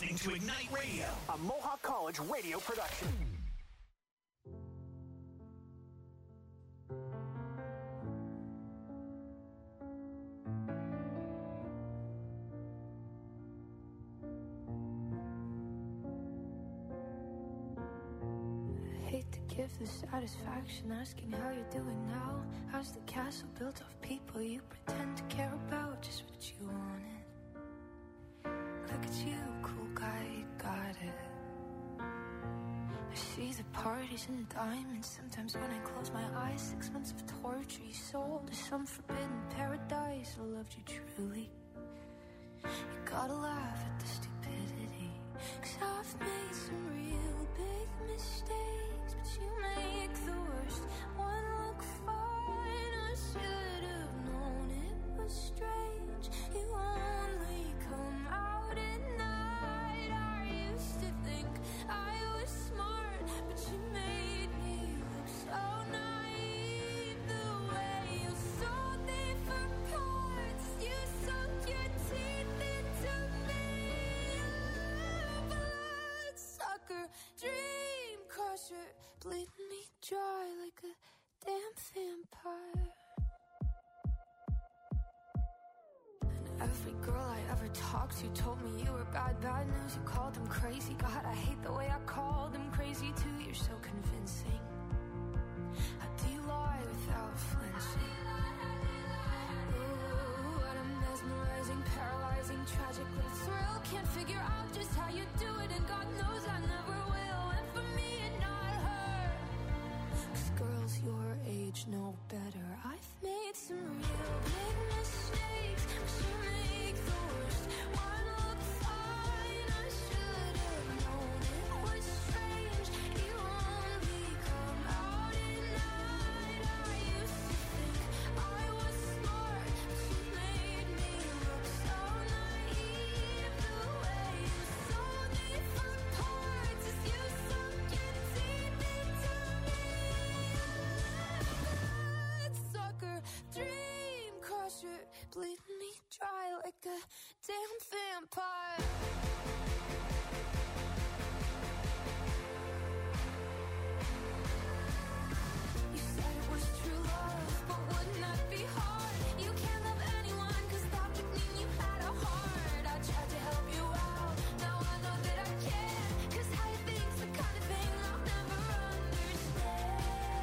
listening to Ignite Radio, a Mohawk College radio production. Give the satisfaction asking how you're doing now. How's the castle built of people you pretend to care about? Just what you wanted. Look at you, cool guy, you got it. I see the parties and diamonds. Sometimes when I close my eyes, 6 months of torture you sold to some forbidden paradise. I loved you truly. You gotta laugh at the stupidity, 'cause I've made some real big mistakes, but you make the worst one look fine. I should have known it was strange. You only come out at night. I used to think I was smart, but you made me look so naive. The way you sold me for parts, you sunk your teeth into me. Bloodsucker, dream crusher, bleeding me dry like a damn vampire. And every girl I ever talked to told me you were bad, bad news. You called them crazy. God, I hate the way I called them crazy too. You're so convincing. How do you lie without flinching? Ooh, what a mesmerizing, paralyzing, tragic little thrill. Can't figure out just how you do it, and God knows I never will. And for me and not her, 'cause girls your age know better. I've made some real big mistakes, but you make the worst one look fine. I should have known it was strange. You only come out at night. I used to think I was smart, but you made me look so naive. The way you sold me for parts is you sunk your teeth into me. Bloodsucker, dream crusher, bleeding me dry like a damn vampire. You said it was true love, but wouldn't that be hard? You can't love anyone, 'cause that would mean you had a heart. I tried to help you out, now I know that I can't, 'cause how you think's the kind of thing I'll never understand.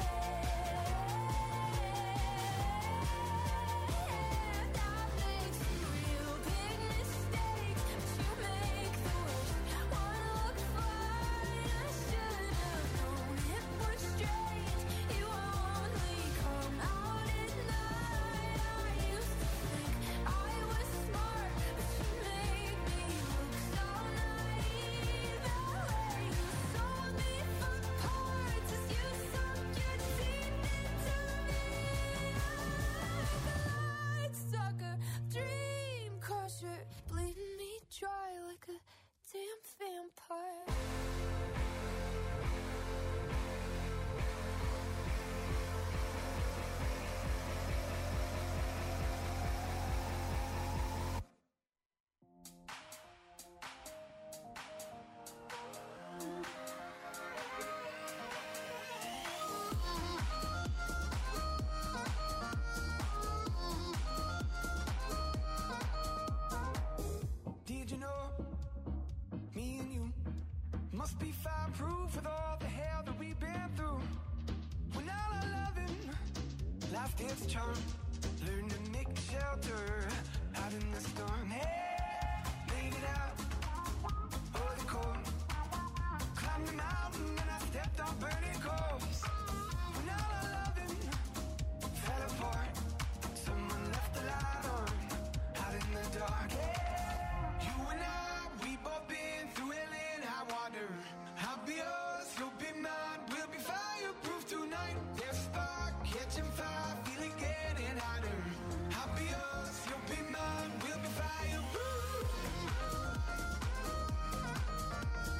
I've made some real big mistakes, but you make the worst one look fine. I should have known it was strange. You only come out at night. I used to think I was smart, but you made me look so naive. The way you sold me for parts is you sunk your teeth into me. Bloodsucker, dream crusher, bleeding me dry like a damn vampire. Did you know me and you must be fireproof with all the hell that we've been through? When all our loving lost its charm, learn to make a shelter out in the storm. Hey, made it out of the cold, climbed the mountain and I stepped on burning coals. When all our loving fell apart, someone left the light on out in the dark. Hey, you and I, we both been through hell and high water. I'll be yours, you'll be mine. We'll be fireproof tonight. There's a spark catching fire, feeling getting hotter. I'll be yours, you'll be mine. We'll be fireproof.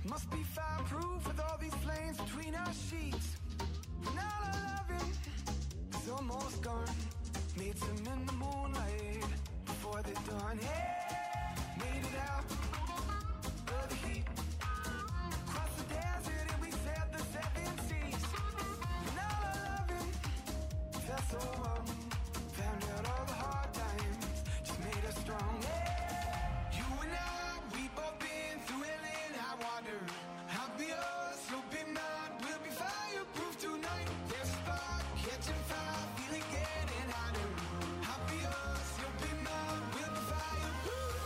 Must be fireproof with all these flames between our sheets. When all our loving is almost gone. Meet them in the moonlight before the dawn. Hey, made it out of the heat. Crossed the desert and we sailed the 7 seas. And all our loving felt so wrong. Found out all the hard times just made us strong. Hey, you and I, we both been through hell and high water. I'll be yours, you'll be mine. We'll be fireproof tonight. There's a spark catching fire, feel it getting hotter. I'll be yours, you'll be mine. We'll be fireproof.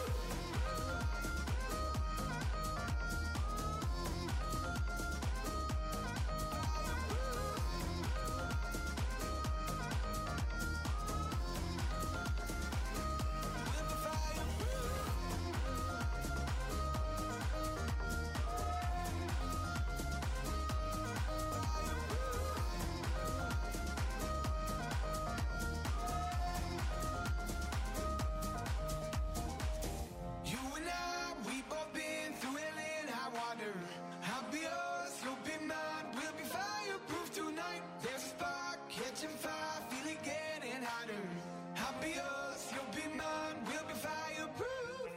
You and I, we both been through hell and high water. I'll be yours, you'll be mine. We'll be fireproof tonight. There's a spark catching fire, feel it getting hotter. I'll be yours, you'll be mine. We'll be fireproof.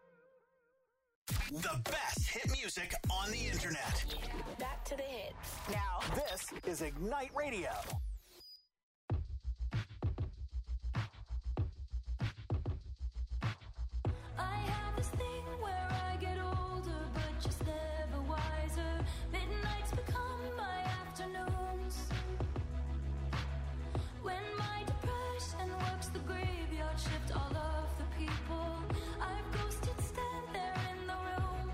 The best hit music on the internet. Back to the hits. Now, this is Ignite Radio. I have this thing where I get older, but just never wiser. Midnights become my afternoons. When my depression works the graveyard shift, all of the people I've ghosted stand there in the room.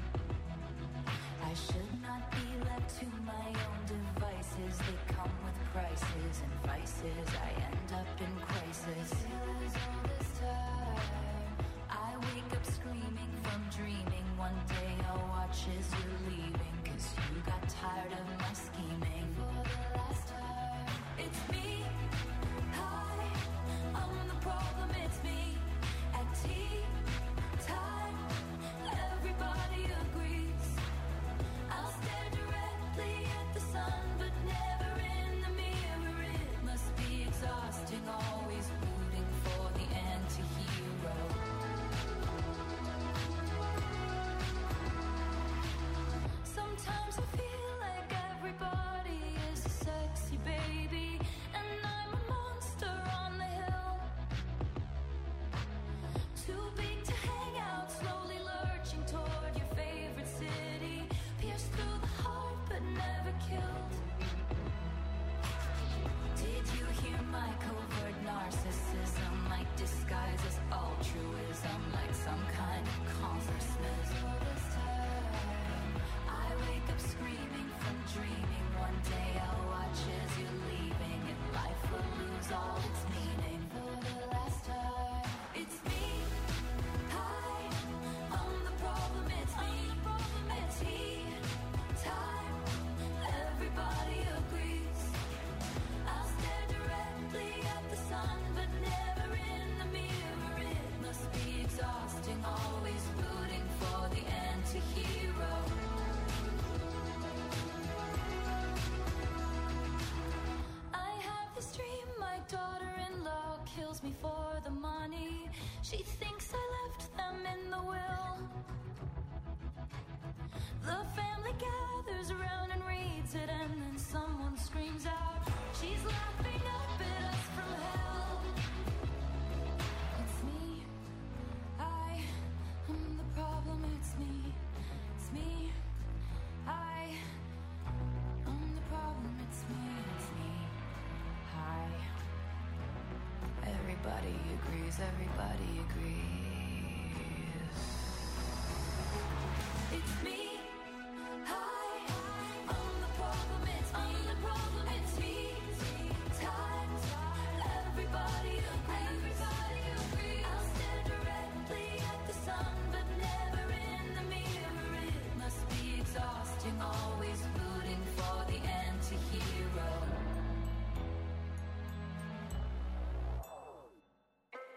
I should not be left to my own devices. They come with prices and vices. I end up in crisis. Feels all this time. I wake up screaming from dreaming. One day I'll watch as you're leaving, 'cause you got tired of my scheming. For the last time, it's me. Hi, I'm the problem, it's me. At tea time, everybody agrees. I'll stare directly at the sun, but never in the mirror. It must be exhausting, always rooting for the anti-hero. Sometimes I feel like everybody is a sexy baby, and I'm a monster on the hill. Too big to hang out, slowly lurching toward your favorite city. Pierced through the heart, but never killed. Did you hear my covert narcissism? Like disguise as altruism, like some kind of consciousness. All this time, I wake up screaming from dreaming. One day I'll watch as you're leaving, and life will lose all its meaning. For the last time, it's me. Hi, I'm the problem, it's me. At tea time, everybody agrees. I'll stare directly at the sun, but never in the mirror. It must be exhausting, always rooting for the anti-hero. I have this dream, my daughter-in-law kills me for the money. She thinks I left them in the will. The family gathers around and reads it, and then someone screams out, she's laughing up at us from hell. It's me. I'm the problem, it's me. It's me. I'm the problem, it's me. It's me. Hi. Everybody agrees, everybody agrees. It's me. Hi, I'm the problem, it's me. I'm the problem, it's me. Time, everybody agrees. I'll stare directly at the sun, but never in the mirror. It must be exhausting, always rooting for the anti-hero.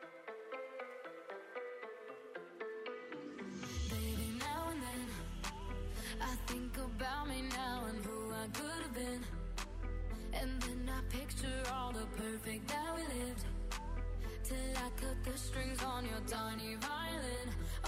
Baby, now and then perfect that we lived. Till I cut the strings on your tiny violin.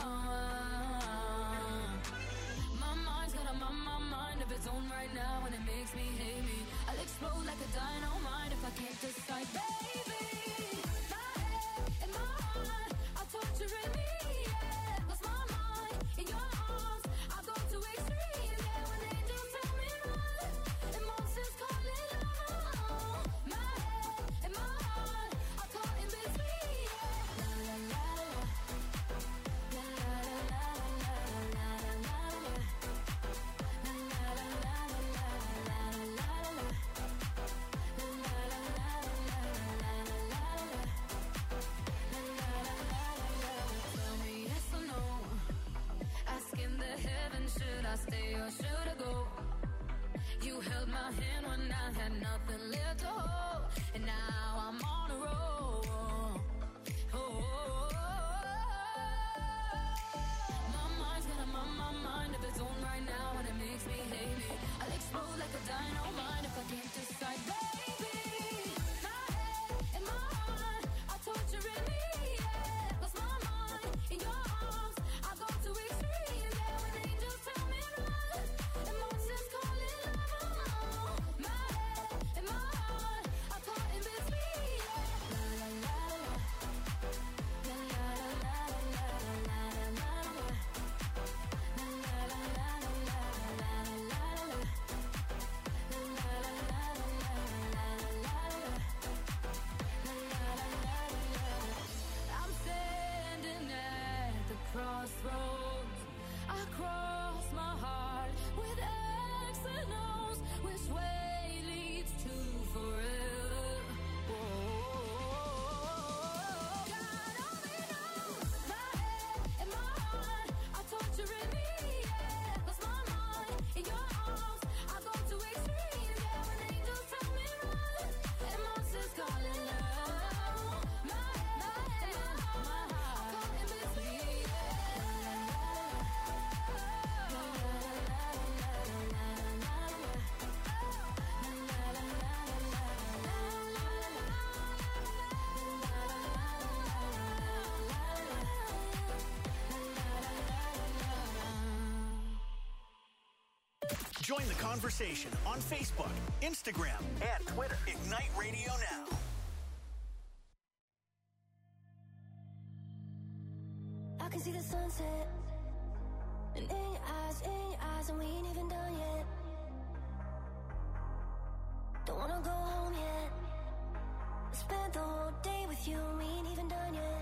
My mind's got a mind of its own right now, and it makes me hate me. I'll explode like a dynamite if I can't decide, baby. My head and my heart are torturing me, yeah. Lost my mind in your arms, I go to extremes, yeah. When angels tell me run, and monsters call it love. My head and my heart are caught in between, yeah. La la la la, la la la la la la la. Should I stay or should I go? You held my hand when I had nothing left to hold, and now I'm on a roll. My mind's got a mind of its own right now, and it makes me hate me. I'll explode like a dynamite if I can't decide, baby. My head and my heart are torturing me, yeah. Lost my mind in your arms, I go to extremes, yeah. When angels tell me run, and monsters call it love. My head and my heart are caught in between, yeah. La la la la, la la la la la la la la. I'm standing at the crossroads. I cross my heart with X and O's. Which way leads to forever? God only knows. My head and my heart are torturing me, yeah. Lost my mind in your arms, I go to extremes, yeah. When angels tell me run, and monsters call it love. My head and my heart are caught in between, Join the conversation on Facebook, Instagram, and Twitter. Ignite Radio Now. I can see the sunset, and in your eyes, and we ain't even done yet. Don't wanna go home yet. I spent the whole day with you, and we ain't even done yet.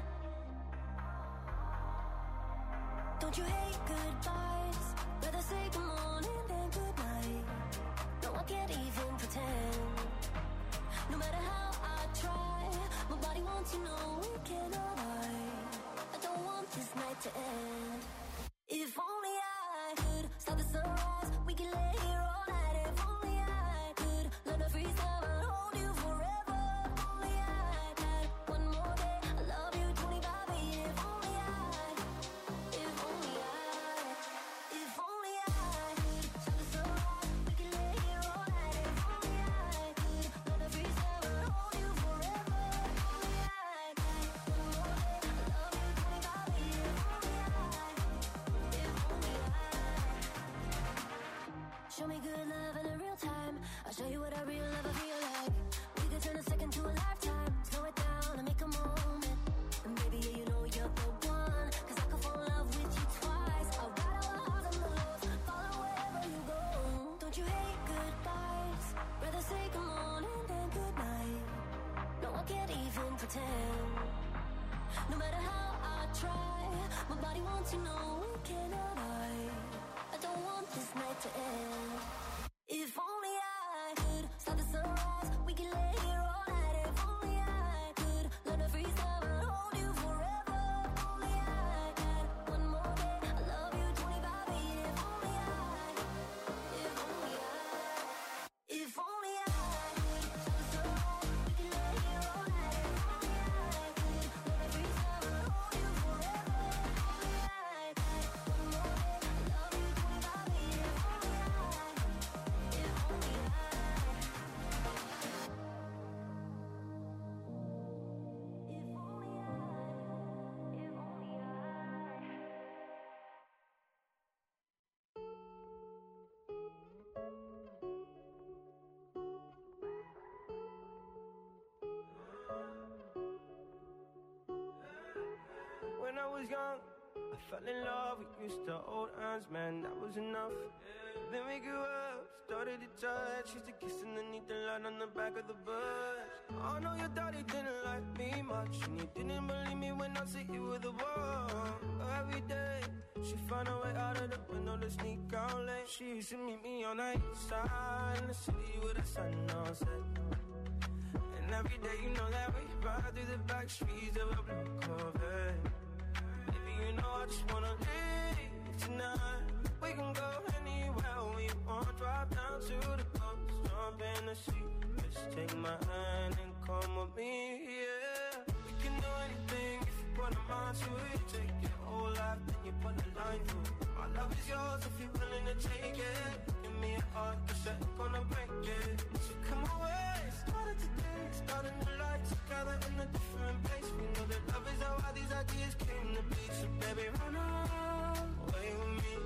Don't you hate goodbyes? Rather say good morning than good night. No, I can't even pretend. No matter how I try, my body wants to know we cannot lie. I don't want this night to end. If only I could stop the sunrise, we can lay here all night. If only I could learn to freeze time and hold you forever. If only I had one more day, I love you 25 years. If only I could stop the sunrise, we can lay here all night. If only I could learn to freeze time and hold you forever. If only I had one more day, I love you 25 years. Show me good love in a real time. I'll show you what a real lover feel like. We could turn a second to a lifetime. Slow it down and make a moment. And baby, yeah, you know you're the one. Cause I could fall in love with you twice. I'll ride all the highs and the lows, follow wherever you go. Don't you hate goodbyes? Rather say good morning than good night. No, I can't even pretend. No matter how I try, my body wants to know we cannot lie. I don't want this night to end. If only I could stop the sunrise, we can lay here all night. If only I could learn to freeze time and hold you forever. If only I had one more day, I love you 25 years. If only I could stop the sunrise, we can lay here all night. If only I could learn to freeze time and hold you forever. If only I had one more day, I love you 25 years. If only I I fell in love, we used to hold hands, man, that was enough. Then we grew up, started to touch, used to kiss underneath the light on the back of the bus. I know your daddy didn't like me much, and he didn't believe me when I said you were the one. Every day, she found a way out of the window to sneak out late. She used to meet me on the east side, in the city with the sun on set. And every day, you know that we ride through the back streets of a blue Corvette. Baby, you know I just wanna leave tonight. We can go anywhere we want, drive down to the coast, jump in the sea. Just take my hand and come with me, yeah. We can do anything if you put a mind to it. Take your whole life, then you put a line through it. My love is yours if you're willing to take it. Give me a heart, cause I'm gonna break it. So come away, started today, starting the life together in a different place. We know that love is how all these ideas came to be. So baby, run away with me.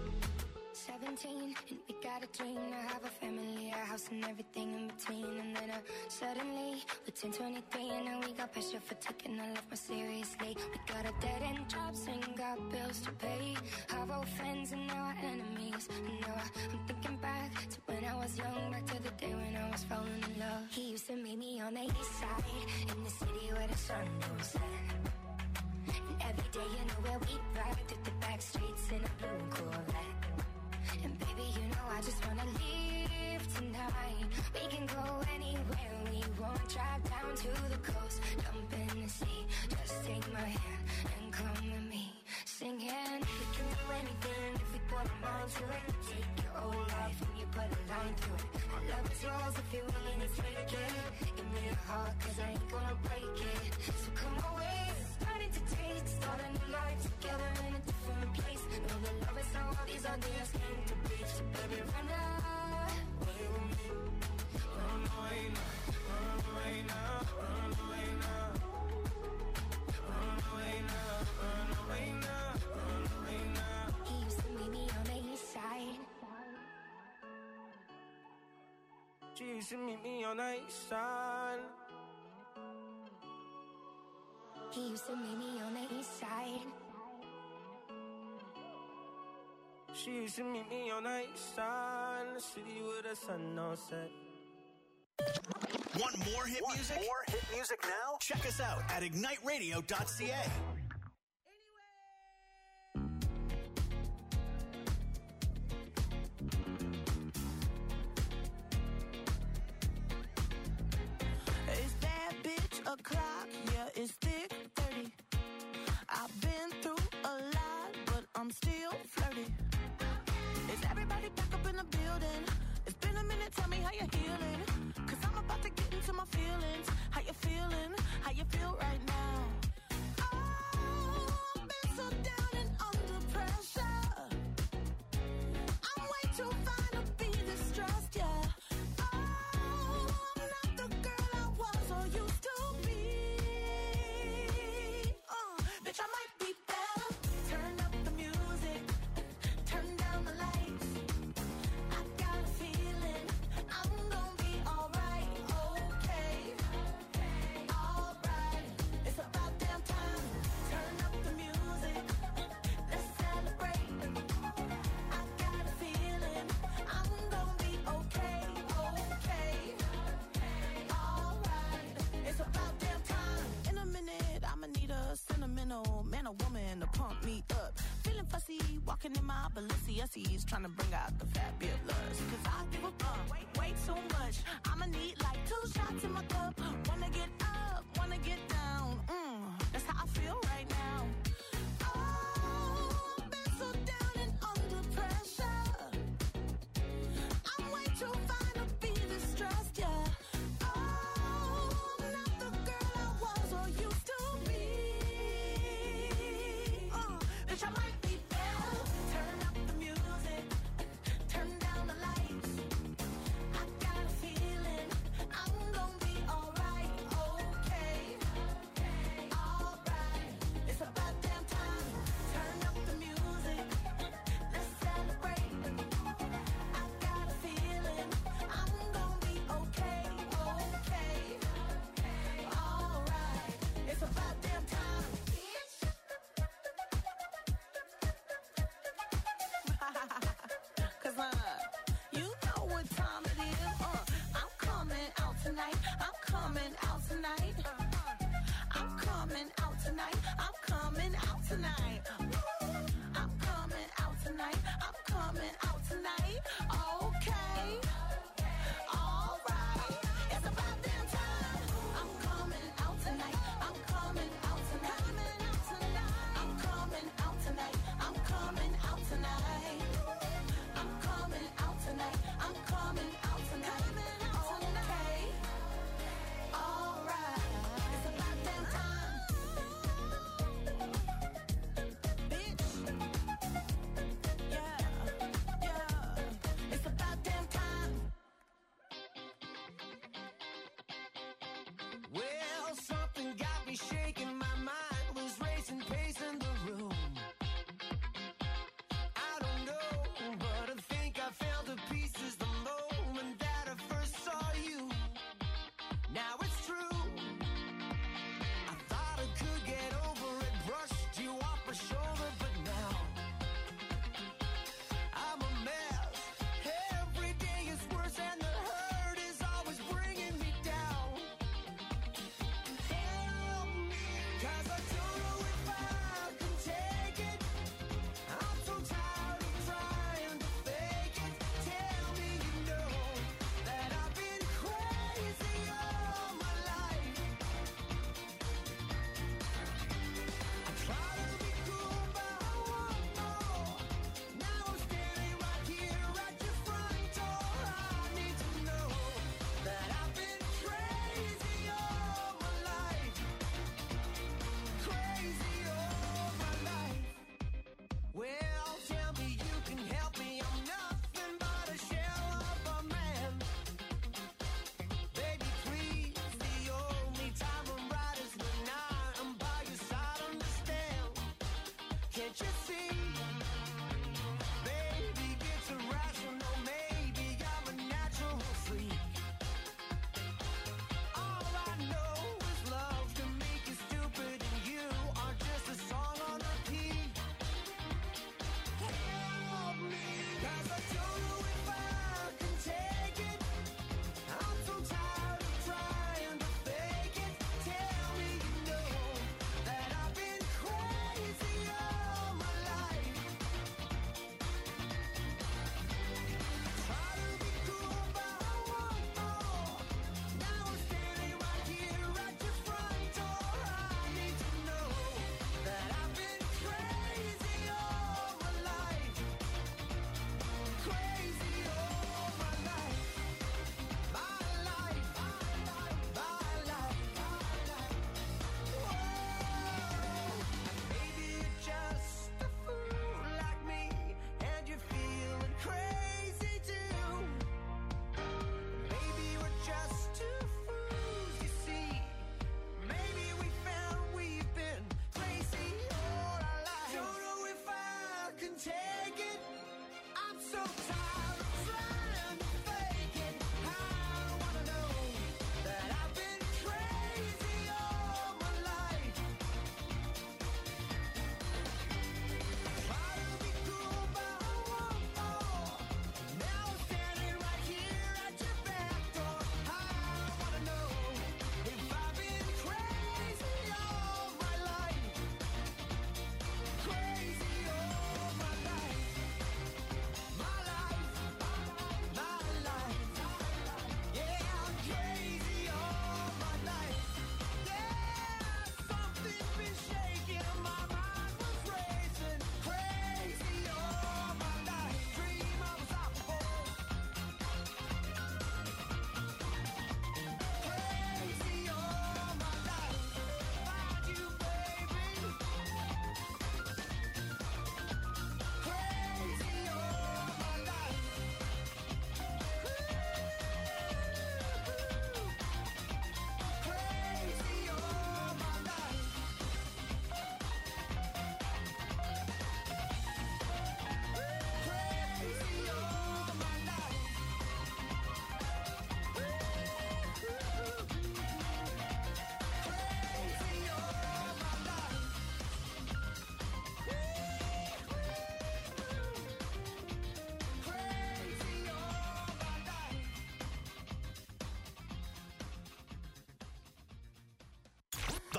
17, and we got a dream to have a family, a house and everything in between. And then suddenly, we're 10, 23, and now we got pressure for taking our life more seriously. We got a dead-end jobs and got bills to pay. Our old friends and now our enemies. And now I'm thinking back to when I was young, back to the day when I was falling in love. He used to meet me on the east side, in the city where the sun don't set. And every day, you know where we ride through the back streets in a blue Corvette. And baby, you know I just wanna leave tonight. We can go anywhere we want, drive down to the coast, jump in the sea. Just take my hand and come with me, singing. We can do anything if we put our mind to it. Take your whole life and you put a line through it. My love is yours if you're willing to take it. Give me a heart, cause I ain't gonna break it. So come away, starting to taste, start a new life together in a different place. Know that love is how all these ideas came to be. So baby, run away with me. Run away now, run away now, run away now. Run away now, run away now, run away now. He used to meet me on the east side. She used to meet me on the east side. He used to meet me on the east side. She used to meet me on the east side, in the city with the sun on set. Want more hit music? More hit music now? Check us out at igniteradio.ca. Is that bitch o'clock? Yeah, it's thick 30. I've been through a lot, but I'm still flirty. Is everybody back up in the building? It's been a minute, tell me how you're healing. Cause I'm about to get into my feelings. How you feeling? How you feel right now? Oh, I've been so down and under pressure. I'm way too fine to be distressed, yeah. Oh, I'm not the girl I was or used to be. Bitch, I might be better. Turn up the music. Turn down the lights. I got a feeling I'm gonna be alright. Okay. Alright. It's about damn time. Turn up the music. Let's celebrate. I got a feeling I'm gonna be okay. Okay. Alright. It's about damn time. In a minute, I'ma need a sentimental man or woman to pump me up. Feeling fussy, walking in my Balenciennes, trying to bring out the fabulous. Cause I give a fuck way too much. I'ma need like 2 shots in my cup. Wanna get up, wanna get down. That's how I feel right now. Oh, I've been so down and under pressure. I'm way too fine to be distressed, yeah. Oh, I'm not the girl I was or used to be. Bitch, I might be better. Turn up the music. Turn down the lights. I got a feeling I'm gonna be tonight. I'm coming out tonight. I'm coming out tonight. Okay. All right. It's about damn time. I'm coming out tonight. I'm coming out tonight. I'm coming out tonight. I'm coming out tonight. I'm coming out tonight. I'm coming out tonight. Okay. All right. It's about damn time.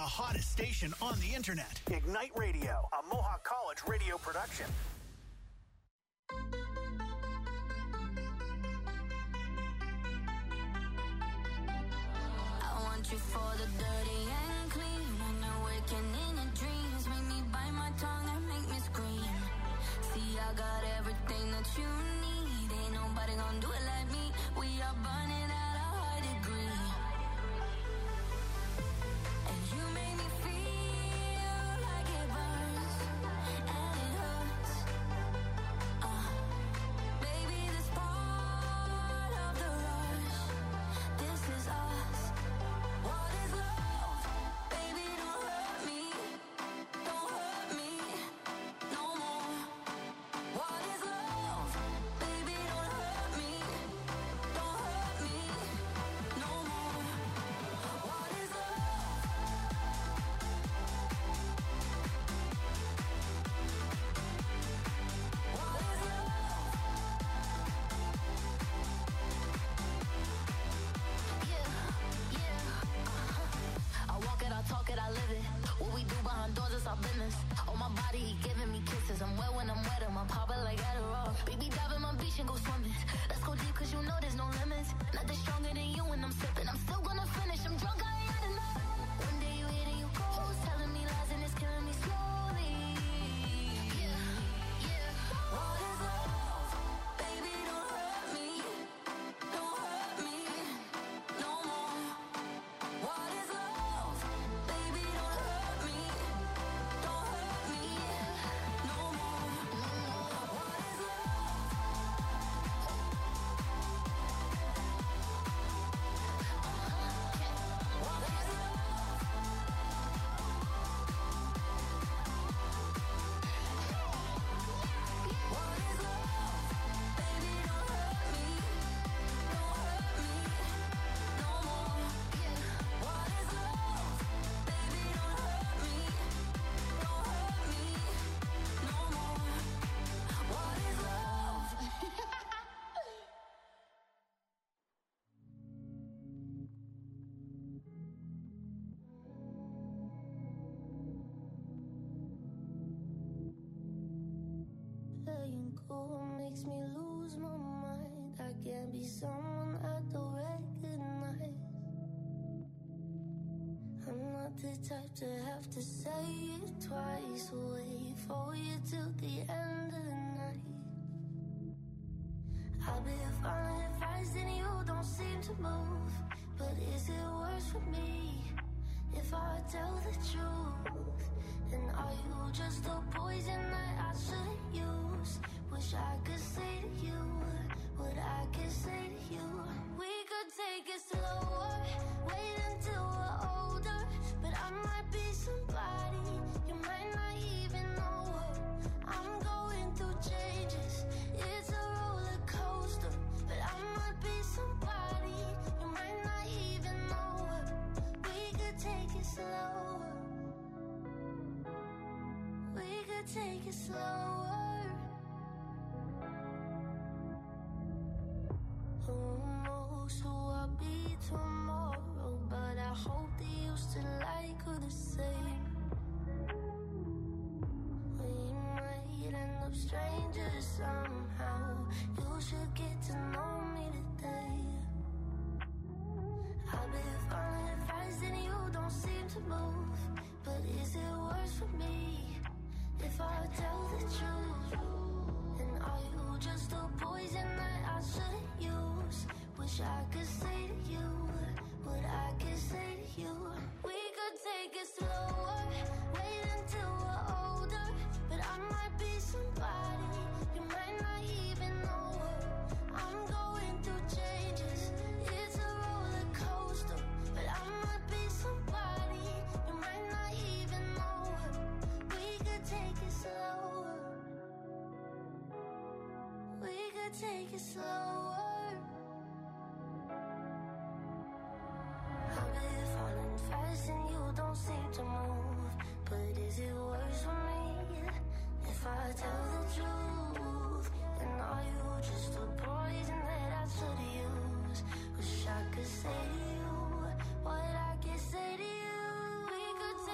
hottest station on the internet. Ignite Radio, a Mohawk College radio production. I want you for the dirty and clean. When you're waking in your dreams, make me bite my tongue and make me scream. See, I got everything that you need. Ain't nobody gonna do it like me. We are burning at a high degree. And you make me feel like it burns and it hurts. Baby, this part of the rush. This is us. What is love? Baby, don't hurt me. Don't hurt me no more. What is love? Baby, don't hurt me. Don't hurt me no more. What is love? What is love? I walk it, I talk it, I live it. What we do behind doors is our business. On my body, he giving me kisses. I'm wet when I'm wet, I'm popping like Adderall. Baby, dive in my beach and go swimming. Let's go deep, cause you know there's no limits. Nothing stronger than you when I'm sipping. I'm still gonna finish, I'm drunk, I ain't had enough. One day you hit and you go, telling me lies and it's killing me slowly. What is love? Baby, don't hurt me. Don't hurt me no more. What is love? Baby, don't hurt me. Don't hurt me no more. What is love? What is What is love? Baby, don't hurt me. Don't hurt me no more. What is love? Baby, don't hurt me. Don't hurt me no more. What is love? Playing cool makes me lose my mind. I can't be someone I don't recognize. I'm not the type to have to say it twice. Wait for you till the end of the night. I'll be fine if I and you don't seem to move. But is it worse for me if I tell the truth? And are you just a poison that I shouldn't use? Wish I could say to you what I could say to you. We could take it slower, wait until we're older. But I might be somebody you might not even know her. I'm going through changes, it's a roller coaster. But I might be somebody you might not even know her. We could take it slower. We could take it slower. Who knows who I'll be tomorrow? But I hope that you still like her the same. We might end up strangers somehow. You should get to know me today. I'll be fine if I and you don't seem to move. But is it worse for me if I tell the truth? And are you just a poison that I shouldn't use? Wish I could say to you what I could say to you. We could take it slower, wait until we're older. But I might be somebody you might not even know her. I'm going through changes, it's a roller coaster. But I might be somebody you might not even know her. We could take it slower. We could take it slower. I've been falling fast and you don't seem to move. But is it worse for me if I tell the truth? And are you just a poison that I should use? Wish I could say to you what I could say to you. We could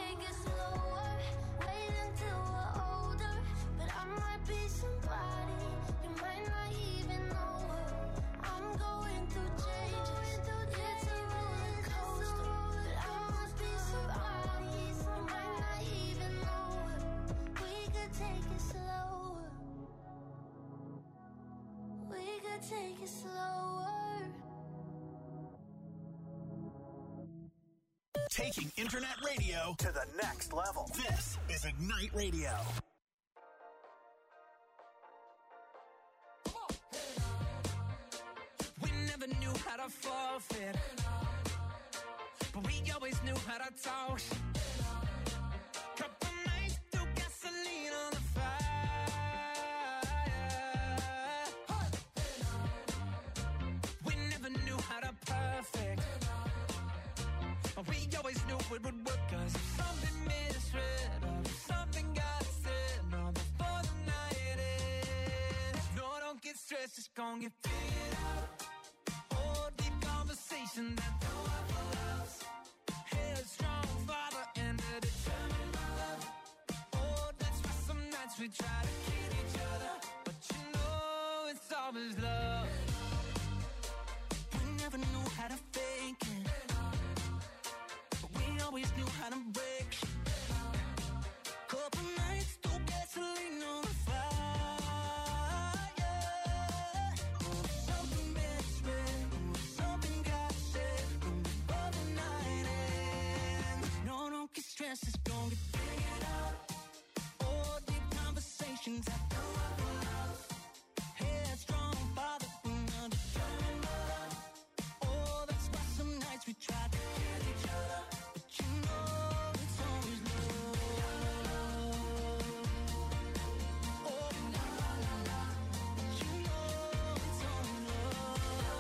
to take it slower. Taking internet radio to the next level. This is Ignite Radio. We never knew how to forfeit, but we always knew how to talk. Couple nights threw gasoline on the fire. We never knew how to perfect, but we always knew it would work. 'Cause if something misread or if something got said, no, before the night ends, no, don't get stressed, it's gonna get figured out. Oh, deep conversation that don't have a loss. Headstrong father and a determined mother. Oh, that's why some nights we try to kill each other, but you know it's always love. We never knew how to fake it, but we always knew how to break shit. Couple nights threw gasoline on the fire. Oh, something misread, oh, something got said, oh, before the night ends. No, don't get stressed, it's gonna get figured out. Oh, deep conversations that don't have a love. Headstrong father and a determined mother. Oh, that's why some nights we try to kill each other, but you know it's always love. Oh, la la la la, but you know it's always love.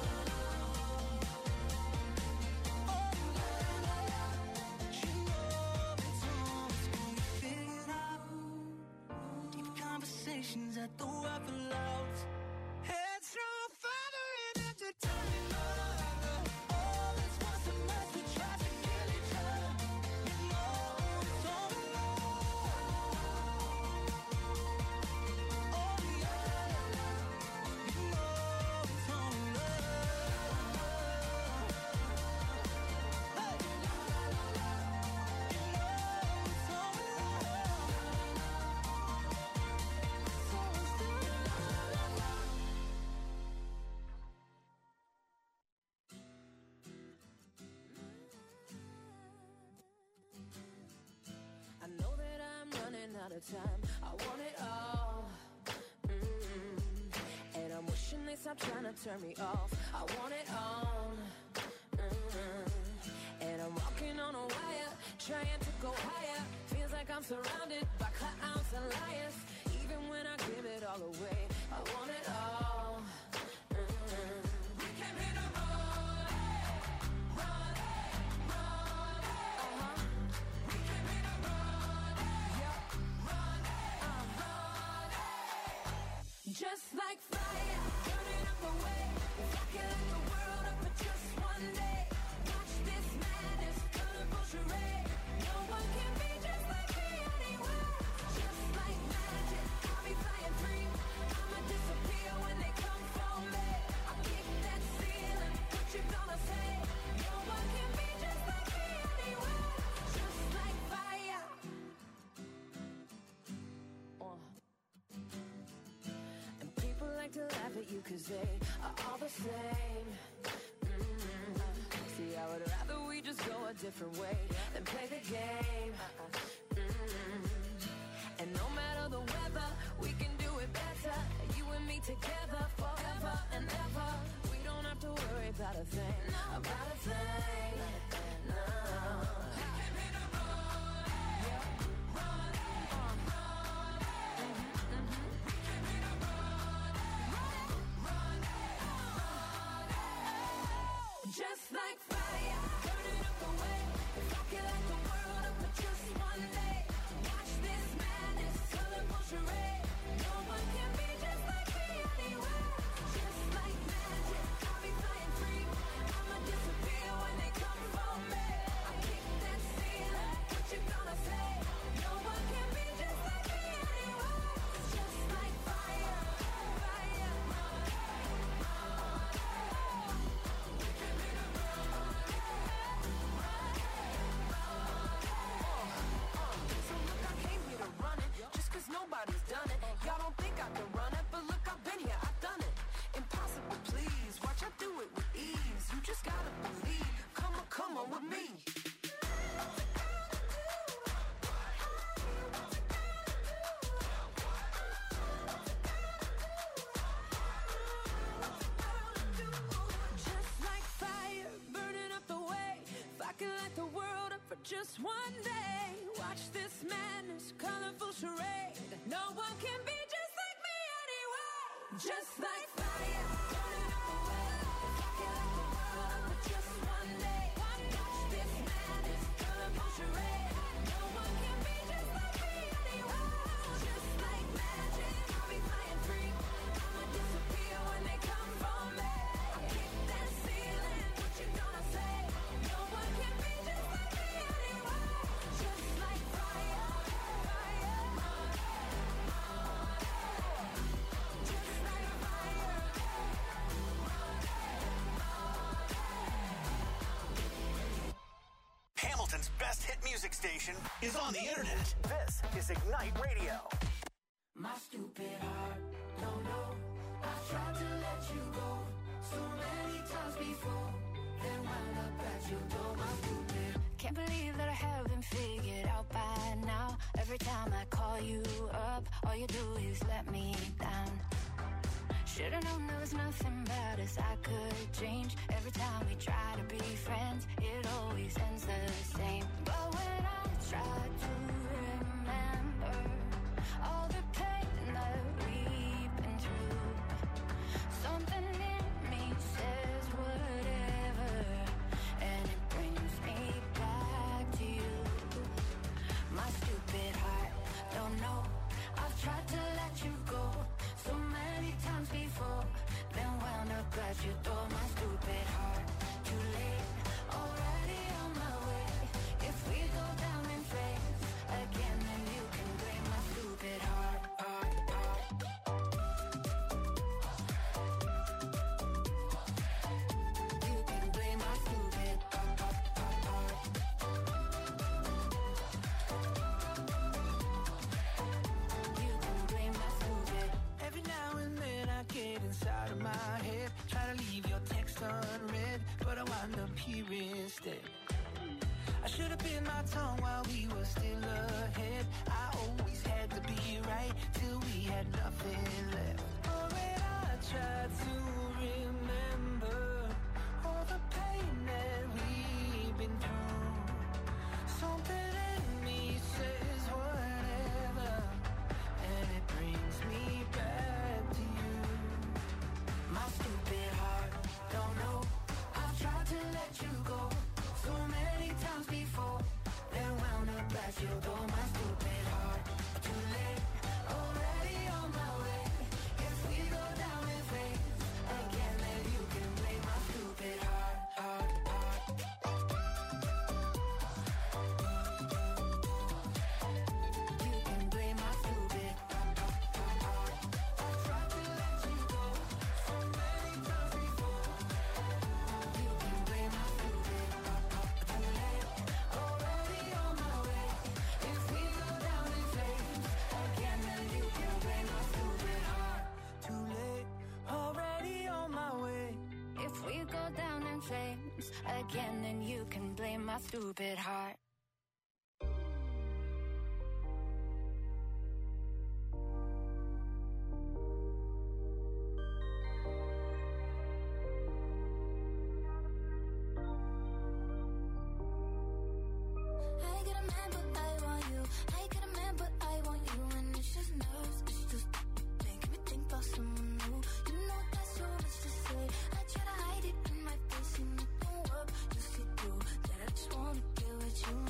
Oh, la la la, but you know it's always gonna get figured out. Deep conversations that don't have a love. Headstrong father and a determined mother. Oh, that's why some nights we try to kill each other. You know it's always love. Oh, yeah, you know it's always love. Hey, la la la la, you know it's always love. It's always love. I know that I'm running out of time. I want it all. And I'm wishing they stop trying to turn me off. I want it all. And I'm walking on a wire, trying to go higher. Feels like I'm surrounded by clowns and liars. Even when I give it all away, I want it all. We came here to run, run, run. We came here to run, yeah, run, run. Just like fire, burning up the way. If I could light the world up for just one day, watch this madness, colorful charade. No one can be just like me anywhere. Just like magic, I'll be flying free. I'ma disappear when they come for me. I'll kick that ceiling, what you gonna say? No one can be just like me anywhere. Just like fire. And people like to laugh at you 'cause they are all the same. See, I would rather we just go a different way than play the game. And no matter the weather, we can do it better. You and me together forever and ever. We don't have to worry about a thing, about a thing. No. Just like fire, burning up the way. If I could light the world up for just one day, watch this madness, colorful charade. No one can be just like me anywhere. Just like magic, I'll be flying free. I'ma disappear when they come for just gotta believe. Come on with me. Just like fire burning up the way, if I could light the world up for just one day, watch this madness, colorful charade. No one can be just like me anyway. Just like fire burning up the way, if I could light the world up for just one day, watch this madness, colorful charade. No one can be just like me anyway. Just like magic, I'll be flying free. I'ma disappear when they come for me. Kick that ceiling, what you gonna say? No one can be just like me anyway. Just like fire, fire. Just like fire. Hamilton's best hit music station is on the internet. This is Ignite Radio. My stupid heart, don't know. I've tried to let you go so many times before. Then wound up at your door, my stupid. Can't believe that I haven't figured out by now. Every time I call you up, all you do is let me down. Should've known there was nothing about us I could change. Every time we try to be friends, it always ends the same. But when I try to remember all the pain that we've been through, something in me says whatever, and it brings me back to you. My stupid heart, don't know. I've tried to let you go so many times before, then wound up at your door. My stupid heart, too late, already on my way. If we go down in flames again, then you can blame my stupid heart. You can blame my stupid heart. You can blame my stupid. Every now and then I get inside of my head, try to leave your text unread, but I wind up here instead. I should have bit my tongue while we were still ahead. I always had to be right till we had nothing left. Oh, when I tried to remember all the pain that we've been through, something in me says whatever, and it brings me back to you. My stupid heart, don't know. I've tried to let you go so many times before, then wound up at your door. My stupid heart, too late, already on my way. If we go down in flames again, then you can blame my stupid heart. You can blame my stupid heart. I've tried to let you go so many times before. You can blame my stupid heart. Too late, already on my way. If we go down in flames again, then you can blame my stupid heart. Too late, already on my way. If we go down in flames again, then you can blame my stupid heart. I get a man, but I want you. I get a man, but I want you. And it's just nerves, it's just making me think about someone new. You know that's so much to say. I try to hide it in my face and it don't work. You see through that I just wanna get what you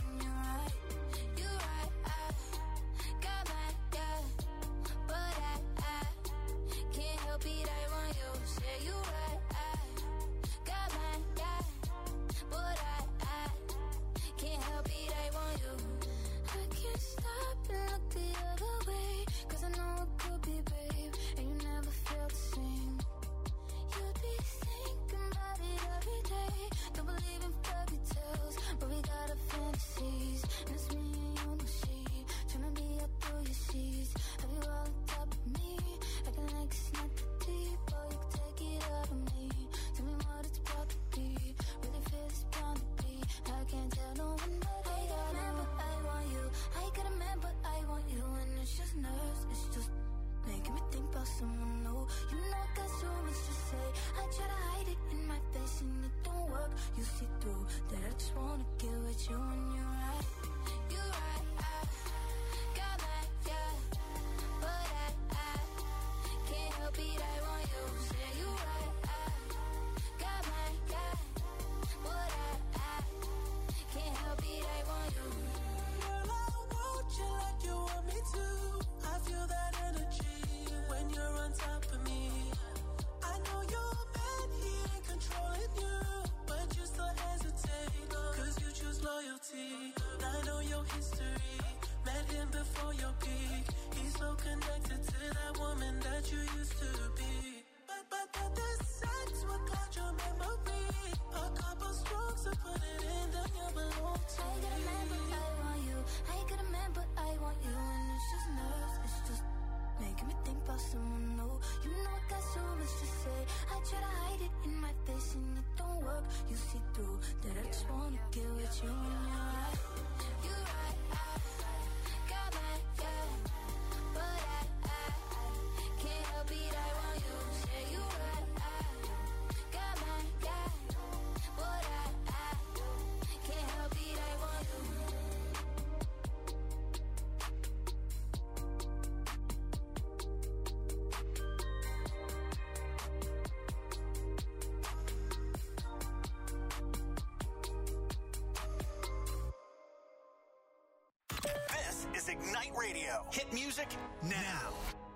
is Ignite Radio. Hit music now.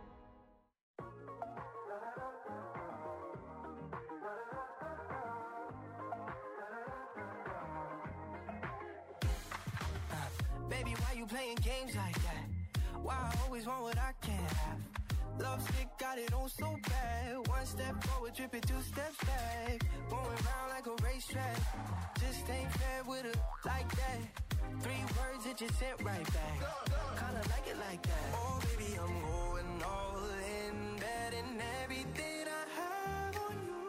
Baby, why you playing games like that? Why I always want what I can't have? Love sick, got it on so bad. One step forward, tripping 2 steps back. Going round like a racetrack. Just ain't fair with her like that. 3 words, it just sent right back. Kinda like it like that. Oh, baby, I'm going all in. Betting everything I have on you.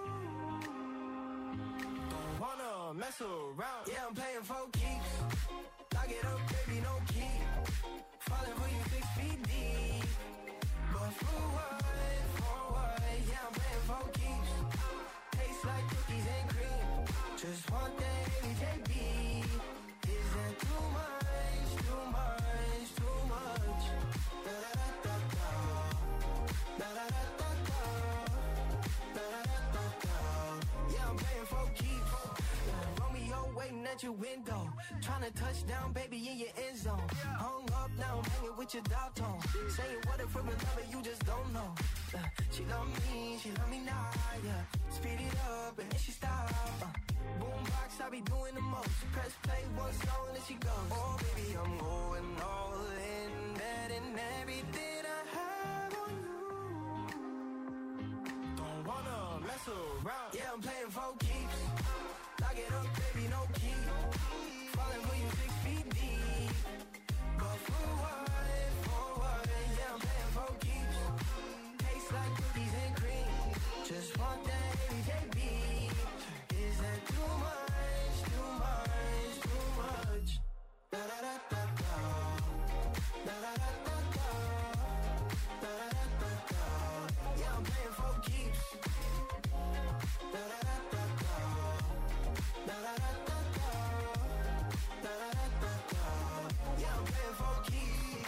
Don't wanna mess around. Yeah, I'm playing for keeps. Lock it up, baby, no key. Falling for you 6 feet deep. But for what? Yeah, I'm playing for keeps. Tastes like cookies and cream. Just one thing, JB. Is that too much, too much, too much? Da-da-da-da-da. Da-da-da-da-da. Da-da-da-da-da. Yeah, I'm playing for keeps. Romeo waiting at your window. Trying to touch down, baby, in your end zone. Hung up, now I'm hanging with your dial tone. Saying what if we're in love and you just don't know. She love me now, yeah. Speed it up and then she stop. Boombox, I be doing the most. Press play, one song and then she goes. Oh, baby, I'm going all in. Betting everything I have on you. Don't wanna mess around. Yeah, I'm playing for keeps. Lock it up, baby, no key. Falling for you 6 feet deep. But for what? Yeah, I'm playing for keeps. Tastes like cookies and cream. Just one thing, JB. Is that too much, too much, too much? Da-da-da-da-da. Da-da-da-da-da. Da-da-da-da-da. Yeah, I'm playing for keeps. Da-da-da-da-da. Da-da-da-da-da. Da-da-da-da-da. Yeah, I'm playing for keeps.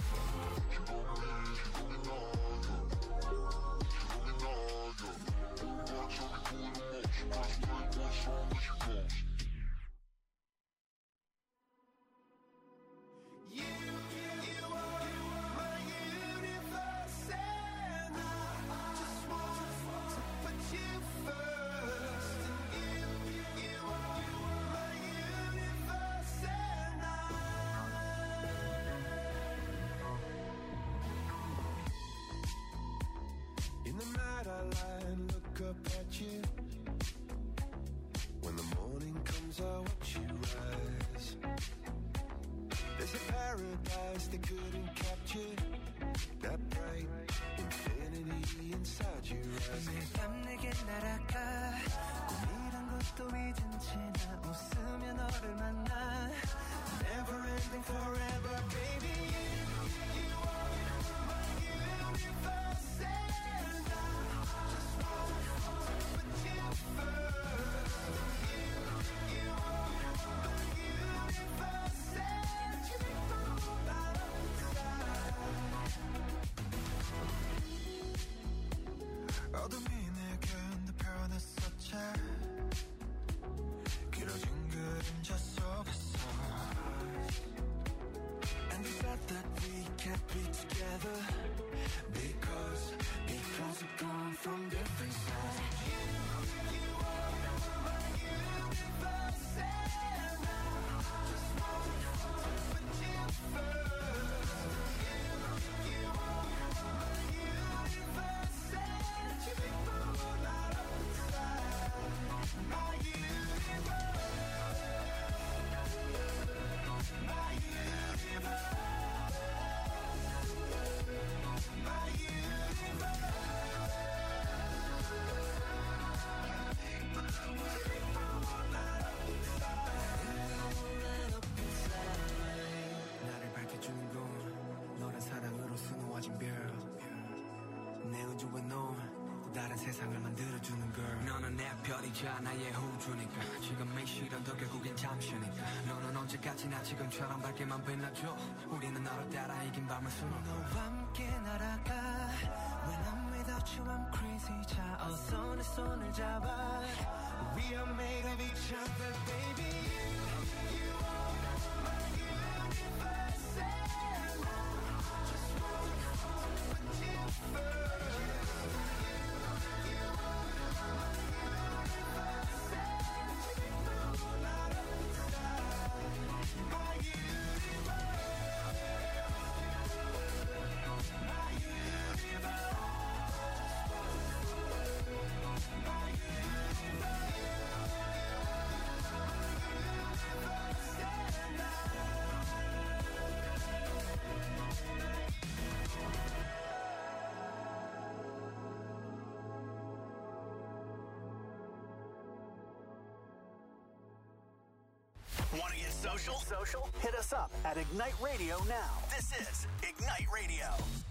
In the night I lie and look up at you. When the morning comes I watch you rise. There's a paradise they couldn't capture. That bright infinity inside your eyes. 매일 밤 내게 날아가. 꿈이란 것도 잊은 채 나 웃으며 너를 만나. Never ending forever baby. You are my universe and I just want to put you first. You are my universe and you make my whole life inside. 어둠이 내게 내 변했었지. 길어진 그림자 속에서. And we said that we can't be together because we've gone from different sides. You are my universe and I just want to put you first. You are my universe and you make my whole life inside. My universe, my universe. 나를 밝혀주는 건 너란 사랑으로 수놓아진 별. 내 우주와 너 다른 세상을 만들어주는 걸. 너는 내 별이자 나의 우주니까. 지금의 시련도 결국엔 잠시니까. 너는 언제까지나 지금처럼 밝게만 빛나줘. 우리는 너를 따라 이긴 밤을 수놓아. 너와 함께 날아가. When I'm without you I'm crazy. 자 어서 내 손을 잡아. We are made of each other baby. You are my universe. Want to get social? Hit us up at Ignite Radio now. This is Ignite Radio.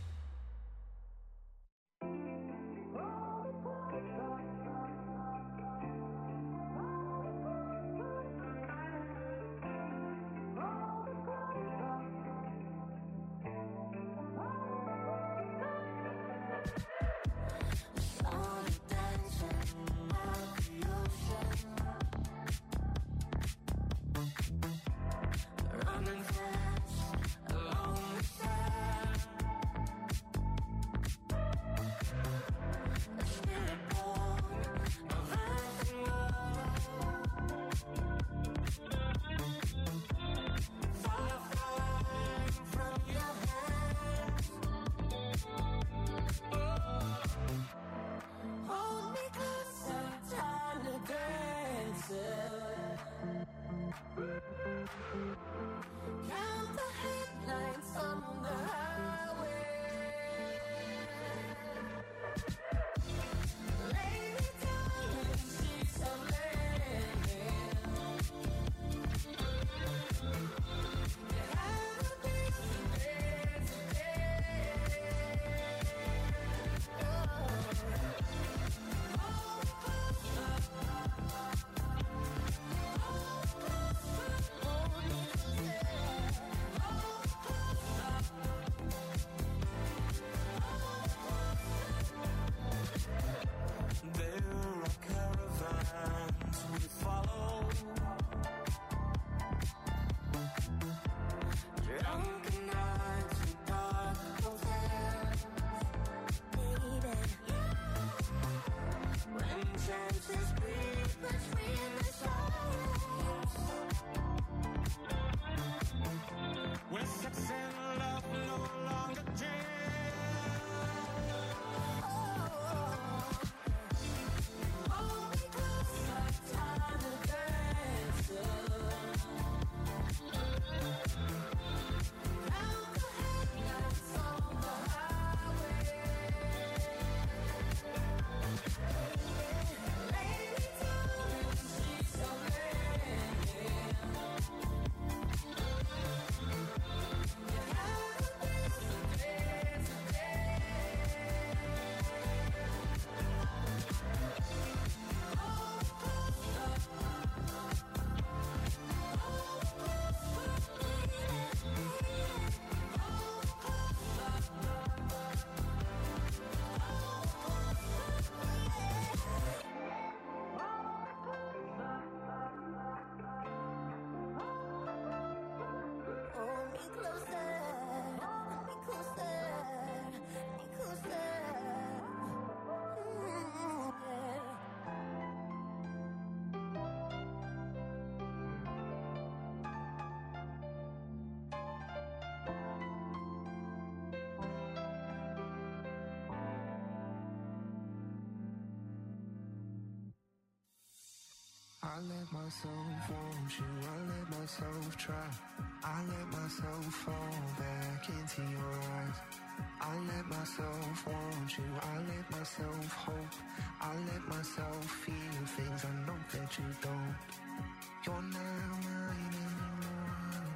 I let myself want you, I let myself try. I let myself fall back into your eyes. I let myself want you, I let myself hope. I let myself feel things I know that you don't. You're not mine anymore,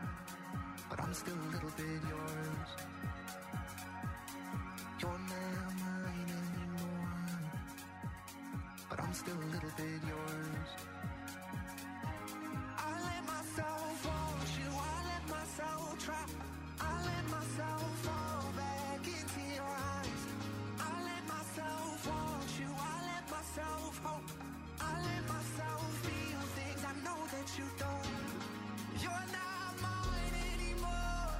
but I'm still a little bit yours. You're not mine anymore, but I'm still a little bit yours. I let myself want you, I let myself try. I let myself fall back into your eyes. I let myself want you, I let myself hope. I let myself feel things I know that you don't. You're not mine anymore,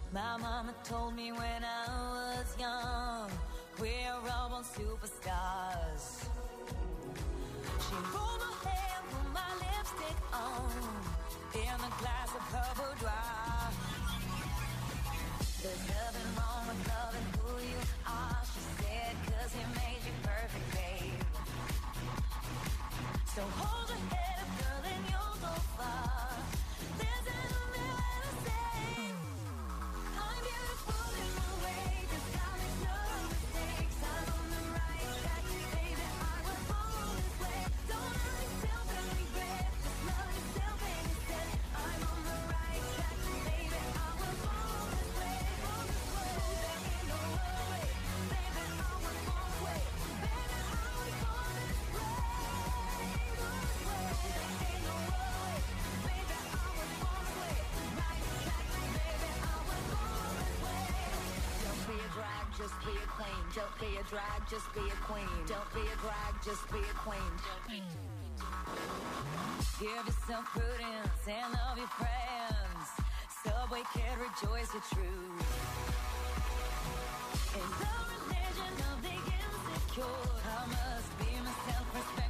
My mama told me when I was young, we're all born superstars. She rolled my hair, put my lipstick on, in a glass of her boudoir. There's nothing wrong with loving who you are, she said, 'cause he made you perfect, babe. So hold your head up, girl, and you'll go far. There's only one to say, I'm beautiful in my way, 'cause God makes no mistakes. I'm on the right track, baby, I was born this way. Don't hurt yourself and regret, just love yourself and instead. I'm on the right track, baby, I was born this way. There ain't no other way, baby, I was born this way. Baby, I was born this way. Just be a queen. Don't be a drag, just be a queen. Don't be a drag, just be a queen. Give yourself prudence and love your friends. Subway kid, rejoice your truth. In the religion of the insecure, I must be myself, respect